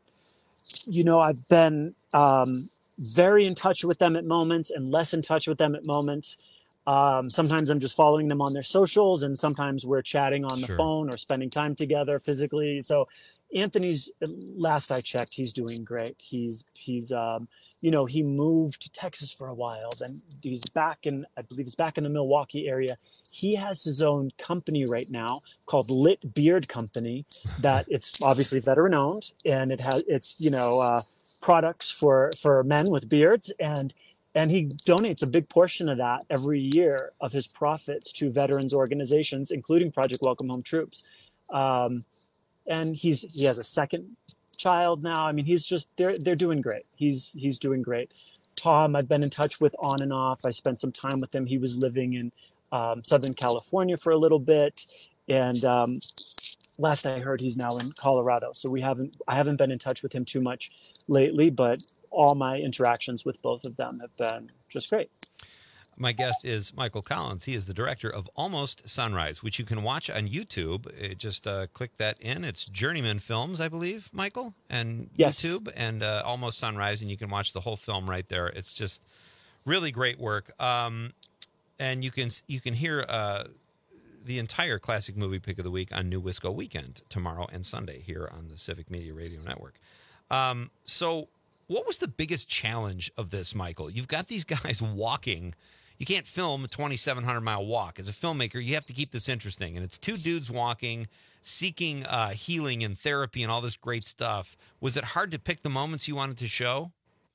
You know, I've been um, very in touch with them at moments and less in touch with them at moments. Um, sometimes I'm just following them on their socials, and sometimes we're chatting on the Sure. phone or spending time together physically. So Anthony's, last I checked, he's doing great. He's, he's, um, you know, he moved to Texas for a while, then he's back in, I believe he's back in the Milwaukee area. He has his own company right now called Lit Beard Company that it's obviously veteran owned, and it has, it's, you know, uh, products for, for men with beards. And And he donates a big portion of that every year of his profits to veterans organizations, including Project Welcome Home Troops. Um, and he's he has a second child now. I mean, he's just they're they're doing great. He's he's doing great. Tom, I've been in touch with on and off. I spent some time with him. He was living in um, Southern California for a little bit. And um, last I heard, he's now in Colorado. So we haven't, I haven't been in touch with him too much lately, but all my interactions with both of them have been just great. My guest is Michael Collins. He is the director of Almost Sunrise, which you can watch on YouTube. It just uh, click that in. It's Journeyman Films, I believe, Michael, and yes. YouTube, and uh, Almost Sunrise, and you can watch the whole film right there. It's just really great work, um, and you can you can hear uh, the entire Classic Movie Pick of the Week on New Wisco Weekend tomorrow and Sunday here on the Civic Media Radio Network. Um, so, what was the biggest challenge of this, Michael? You've got these guys walking. You can't film a twenty-seven hundred mile walk. As a filmmaker, you have to keep this interesting. And it's two dudes walking, seeking uh, healing and therapy and all this great stuff. Was it hard to pick the moments you wanted to show?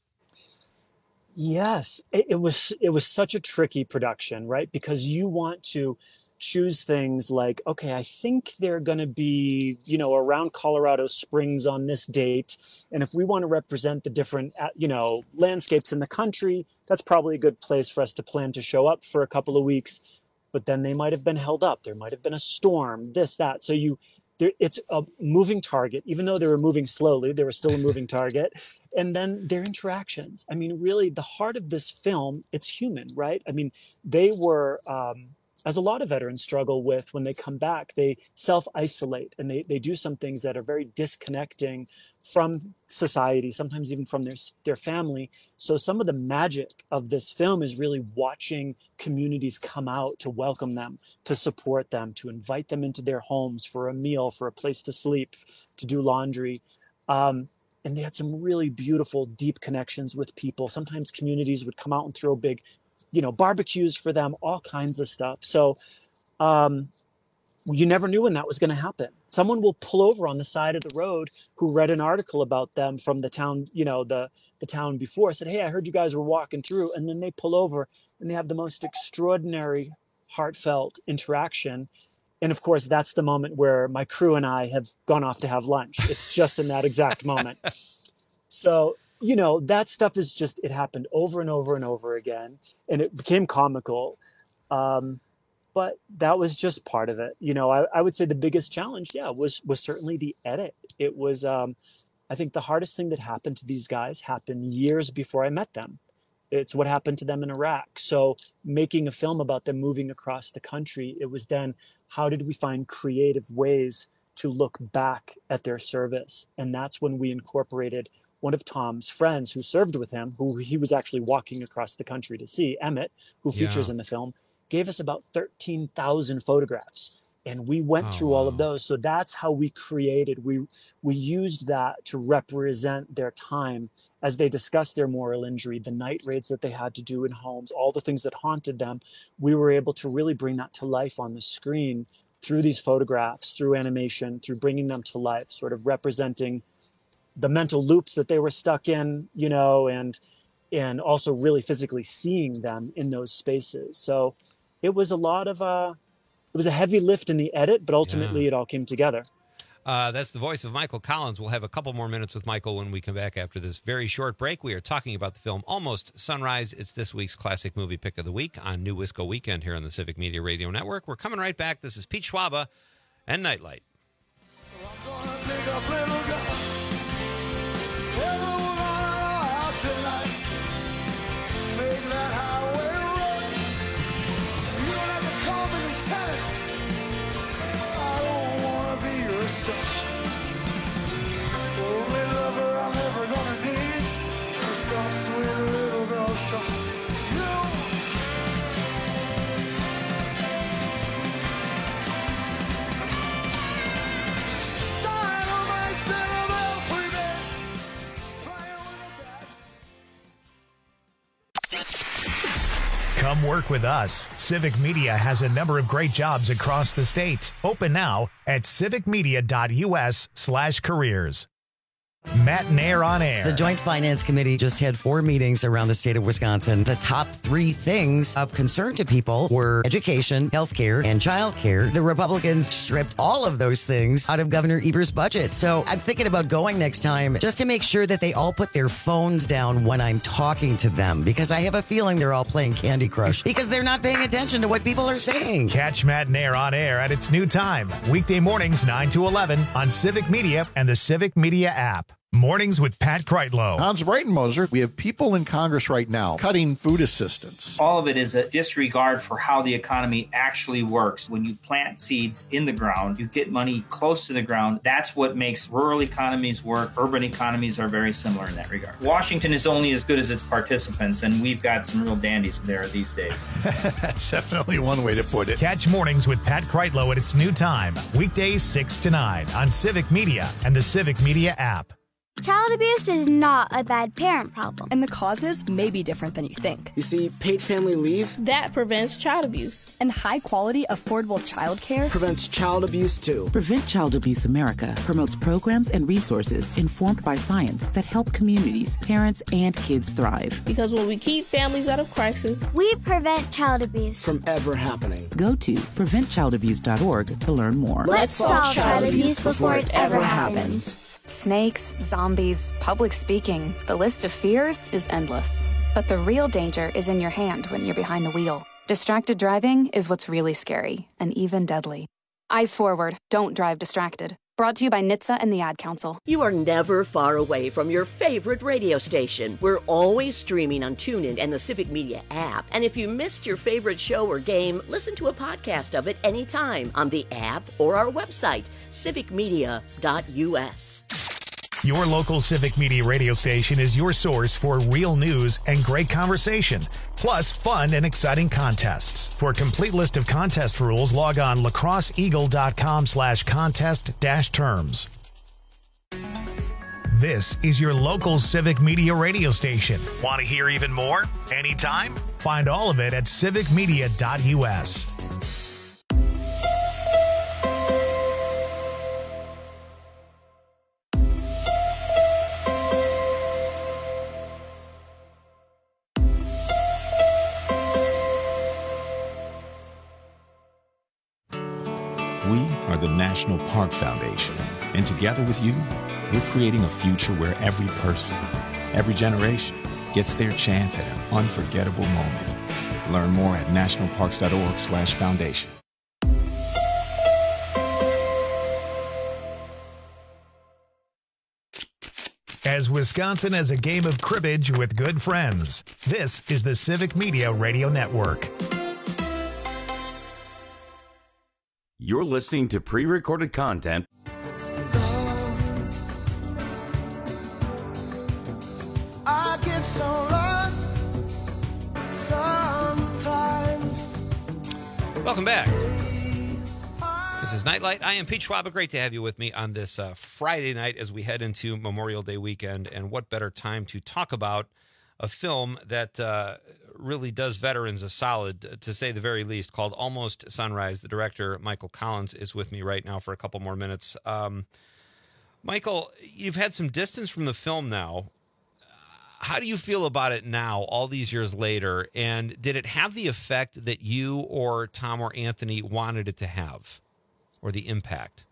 Yes, it, it was. It was such a tricky production, right? Because you want to choose things like, okay, I think they're going to be, you know, around Colorado Springs on this date. And if we want to represent the different, you know, landscapes in the country, that's probably a good place for us to plan to show up for a couple of weeks. But then they might have been held up. There might have been a storm, this, that. So you, there, it's a moving target. Even though they were moving slowly, they were still a moving target. And then their interactions. I mean, really, the heart of this film, it's human, right? I mean, they were... Um, as a lot of veterans struggle with when they come back, they self-isolate and they, they do some things that are very disconnecting from society, sometimes even from their, their family. So some of the magic of this film is really watching communities come out to welcome them, to support them, to invite them into their homes for a meal, for a place to sleep, to do laundry. Um, and they had some really beautiful, deep connections with people. Sometimes communities would come out and throw big you know, barbecues for them, all kinds of stuff. So um, you never knew when that was going to happen. Someone will pull over on the side of the road who read an article about them from the town, you know, the, the town before, said, hey, I heard you guys were walking through. And then they pull over and they have the most extraordinary, heartfelt interaction. And of course, that's the moment where my crew and I have gone off to have lunch. It's just in that exact moment. So, you know, that stuff is just, it happened over and over and over again. And it became comical. Um, but that was just part of it. You know, I, I would say the biggest challenge, yeah, was was certainly the edit. It was, um, I think the hardest thing that happened to these guys happened years before I met them. It's what happened to them in Iraq. So making a film about them moving across the country, it was then, how did we find creative ways to look back at their service? And that's when we incorporated one of Tom's friends who served with him, who he was actually walking across the country to see, Emmett, who features yeah. in the film, gave us about thirteen thousand photographs. And we went oh, through all wow. of those. So that's how we created, we we used that to represent their time as they discussed their moral injury, the night raids that they had to do in homes, all the things that haunted them. We were able to really bring that to life on the screen through these photographs, through animation, through bringing them to life, sort of representing the mental loops that they were stuck in, you know, and and also really physically seeing them in those spaces. So it was a lot of, uh, it was a heavy lift in the edit, but ultimately yeah. it all came together. Uh, that's the voice of Michael Collins. We'll have a couple more minutes with Michael when we come back after this very short break. We are talking about the film Almost Sunrise. It's this week's Classic Movie Pick of the Week on New Wisco Weekend here on the Civic Media Radio Network. We're coming right back. This is Pete Schwaba and Nightlight. Only lover I'm ever gonna need, a soft, sweet little girl strong. You. Dynamite, Cinema, free man, flying with the best. Come work with us. Civic Media has a number of great jobs across the state. Open now at civicmedia.us slash careers. Matt and Air on Air. The Joint Finance Committee just had four meetings around the state of Wisconsin. The top three things of concern to people were education, healthcare, and childcare. The Republicans stripped all of those things out of Governor Evers' budget. So I'm thinking about going next time just to make sure that they all put their phones down when I'm talking to them, because I have a feeling they're all playing Candy Crush because they're not paying attention to what people are saying. Catch Matt and Air on Air at its new time, weekday mornings nine to eleven on Civic Media and the Civic Media app. Mornings with Pat Kreitlow. Hans Breitenmoser, we have people in Congress right now cutting food assistance. All of it is a disregard for how the economy actually works. When you plant seeds in the ground, you get money close to the ground. That's what makes rural economies work. Urban economies are very similar in that regard. Washington is only as good as its participants, and we've got some real dandies there these days. That's definitely one way to put it. Catch Mornings with Pat Kreitlow at its new time, weekdays six to nine on Civic Media and the Civic Media app. Child abuse is not a bad parent problem. And the causes may be different than you think. You see, paid family leave, that prevents child abuse. And high-quality, affordable child care prevents child abuse, too. Prevent Child Abuse America promotes programs and resources informed by science that help communities, parents, and kids thrive. Because when we keep families out of crisis, we prevent child abuse from ever happening. Go to prevent child abuse dot org to learn more. Let's solve child abuse before it ever happens. Snakes, zombies, public speaking. The list of fears is endless. But the real danger is in your hand when you're behind the wheel. Distracted driving is what's really scary and even deadly. Eyes forward. Don't drive distracted. Brought to you by N H T S A and the Ad Council. You are never far away from your favorite radio station. We're always streaming on TuneIn and the Civic Media app. And if you missed your favorite show or game, listen to a podcast of it anytime on the app or our website, civic media dot u s. Your local Civic Media radio station is your source for real news and great conversation, plus fun and exciting contests. For a complete list of contest rules, log on lacrosseeagle.com slash contest dash terms. This is your local Civic Media radio station. Want to hear even more? Anytime? Find all of it at civic media dot u s. We are the National Park Foundation, and together with you, we're creating a future where every person, every generation, gets their chance at an unforgettable moment. Learn more at national parks dot org slash foundation. As Wisconsin has a game of cribbage with good friends, this is the Civic Media Radio Network. You're listening to pre-recorded content. I get so lost sometimes. Welcome back. This is Nightlight. I am Pete Schwab. Great to have you with me on this uh, Friday night as we head into Memorial Day weekend. And what better time to talk about a film that uh, really does veterans a solid, to say the very least, called Almost Sunrise. The director, Michael Collins, is with me right now for a couple more minutes. Um, Michael, you've had some distance from the film now. How do you feel about it now, all these years later? And did it have the effect that you or Tom or Anthony wanted it to have, or the impact?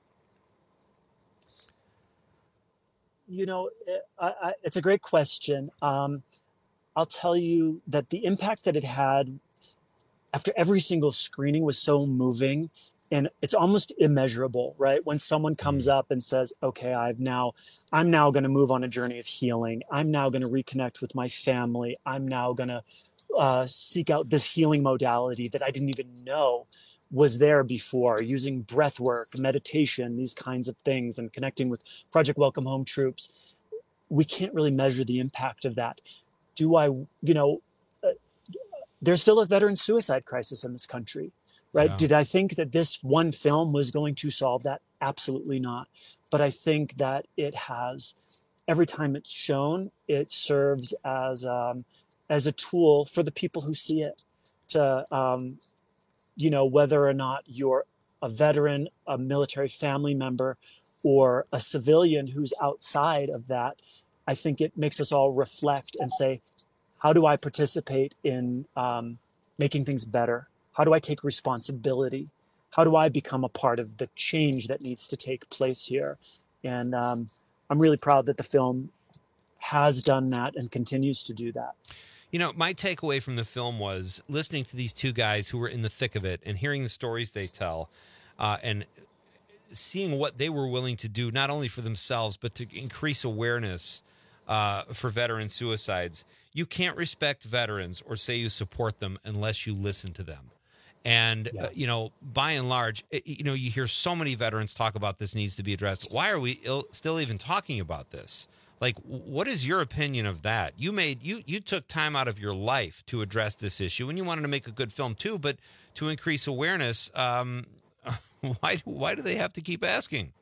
You know, I, I, it's a great question. Um, I'll tell you that the impact that it had after every single screening was so moving, and it's almost immeasurable, right? When someone comes up and says, okay, I've now, I'm now going to move on a journey of healing. I'm now going to reconnect with my family. I'm now going to uh, seek out this healing modality that I didn't even know was there before, using breath work, meditation, these kinds of things, and connecting with Project Welcome Home troops. We can't really measure the impact of that. Do I, you know, uh, there's still a veteran suicide crisis in this country, right? Yeah. Did I think that this one film was going to solve that? Absolutely not. But I think that it has, every time it's shown, it serves as um, as a tool for the people who see it to, um, you know, whether or not you're a veteran, a military family member, or a civilian who's outside of that, I think it makes us all reflect and say, how do I participate in um, making things better? How do I take responsibility? How do I become a part of the change that needs to take place here? And um, I'm really proud that the film has done that and continues to do that. You know, my takeaway from the film was listening to these two guys who were in the thick of it and hearing the stories they tell, uh, and seeing what they were willing to do, not only for themselves, but to increase awareness uh, for veteran suicides. You can't respect veterans or say you support them unless you listen to them. And, yeah. uh, you know, by and large, it, you know, you hear so many veterans talk about this needs to be addressed. Why are we Ill, still even talking about this? Like, what is your opinion of that? You made you you took time out of your life to address this issue, and you wanted to make a good film too. But to increase awareness, um, why why do they have to keep asking?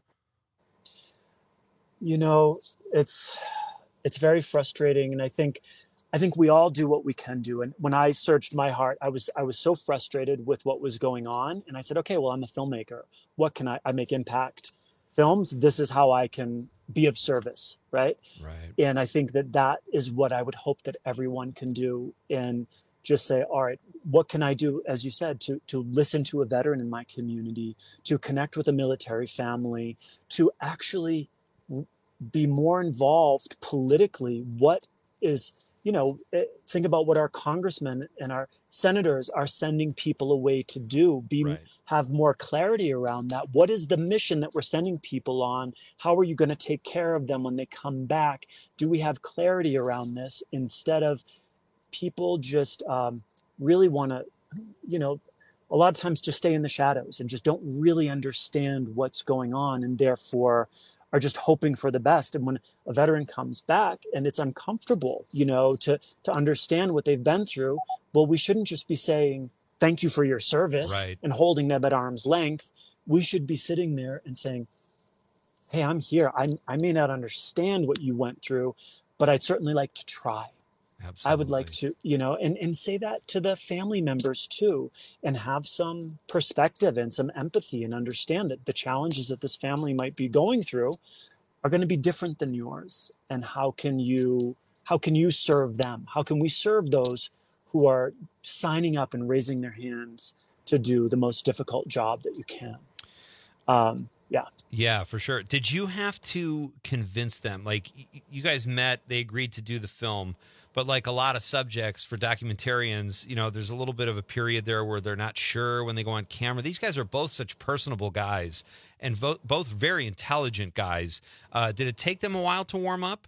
You know, it's it's very frustrating, and I think I think we all do what we can do. And when I searched my heart, I was I was so frustrated with what was going on, and I said, okay, well, I'm a filmmaker. What can I? I make impact films. This is how I can be of service, right? Right. And I think that that is what I would hope that everyone can do, and just say, all right, what can I do, as you said, to to listen to a veteran in my community, to connect with a military family, to actually be more involved politically. What is, you know, think about what our congressmen and our senators are sending people away to do, be right. have more clarity around that. What is the mission that we're sending people on? How are you going to take care of them when they come back? Do we have clarity around this, instead of people just um, really want to, you know, a lot of times just stay in the shadows and just don't really understand what's going on, and therefore are just hoping for the best. And when a veteran comes back and it's uncomfortable, you know, to to understand what they've been through, well, we shouldn't just be saying, thank you for your service right. and holding them at arm's length. We should be sitting there and saying, hey, I'm here. I, I may not understand what you went through, but I'd certainly like to try. Absolutely. I would like to, you know, and, and say that to the family members too, and have some perspective and some empathy, and understand that the challenges that this family might be going through are going to be different than yours. And how can you, how can you serve them? How can we serve those who are signing up and raising their hands to do the most difficult job that you can? Um, yeah. Yeah, for sure. Did you have to convince them? Like, y- you guys met, they agreed to do the film. But like a lot of subjects for documentarians, you know, there's a little bit of a period there where they're not sure when they go on camera. These guys are both such personable guys, and vo- both very intelligent guys. Uh, did it take them a while to warm up?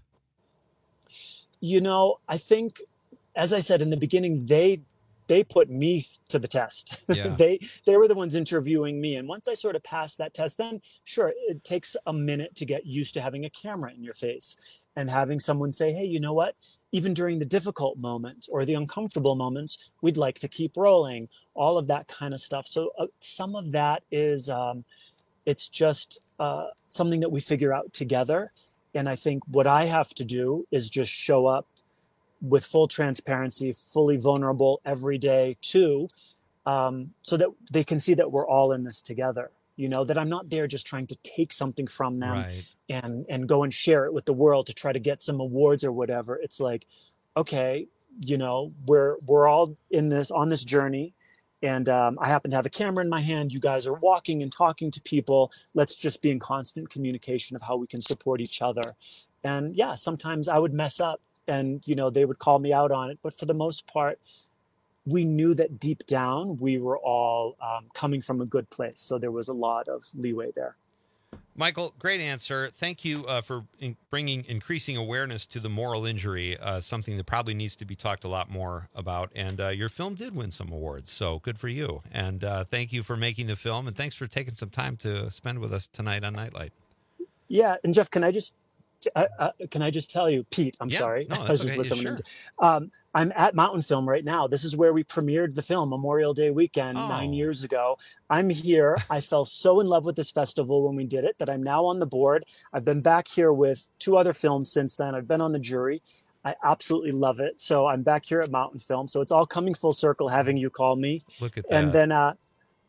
You know, I think, as I said in the beginning, they they put me to the test. Yeah. they they were the ones interviewing me. And once I sort of passed that test, then sure, it takes a minute to get used to having a camera in your face and having someone say, hey, you know what? Even during the difficult moments or the uncomfortable moments, we'd like to keep rolling, all of that kind of stuff. So uh, some of that is, um, it's just uh, something that we figure out together. And I think what I have to do is just show up with full transparency, fully vulnerable every day too, um, so that they can see that we're all in this together. You know, that I'm not there just trying to take something from them right. and, and go and share it with the world to try to get some awards or whatever. It's like, okay, you know, we're, we're all in this, on this journey. And um, I happen to have a camera in my hand. You guys are walking and talking to people. Let's just be in constant communication of how we can support each other. And yeah, sometimes I would mess up and, you know, they would call me out on it. But for the most part, we knew that deep down we were all um, coming from a good place. So there was a lot of leeway there. Michael, great answer. Thank you uh, for in bringing increasing awareness to the moral injury, uh, something that probably needs to be talked a lot more about. And uh, your film did win some awards, so good for you. And uh, thank you for making the film, and thanks for taking some time to spend with us tonight on Nightlight. Yeah, and Jeff, can I just uh, uh, can I just tell you, Pete? I'm yeah, sorry. No, I was that's just okay. listening. Sure. Um, I'm at Mountain Film right now. This is where we premiered the film Memorial Day weekend Oh. nine years ago. I'm here. I fell so in love with this festival when we did it that I'm now on the board. I've been back here with two other films since then. I've been on the jury. I absolutely love it. So I'm back here at Mountain Film. So it's all coming full circle having you call me. Look at that. And then uh,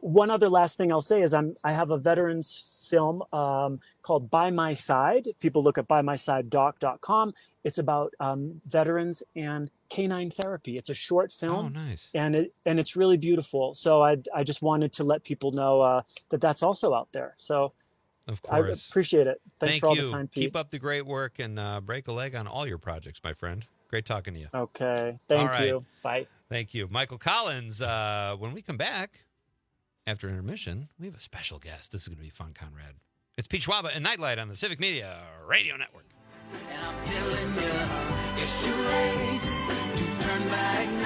one other last thing I'll say is I'm I have a veterans film um, called By My Side. People look at by my side doc dot com. It's about um, veterans and canine therapy. It's a short film. Oh, nice. And it and it's really beautiful. So I I just wanted to let people know uh, that that's also out there. So of I course. appreciate it. Thanks Thank for all you. the time, Pete. Keep up the great work and uh, break a leg on all your projects, my friend. Great talking to you. Okay. Thank all right. you. Bye. Thank you. Michael Collins, uh, when we come back after intermission, we have a special guest. This is going to be fun, Conrad. It's Pete Schwaba and Nightlight on the Civic Media Radio Network. And I'm telling you, it's too late to turn back now.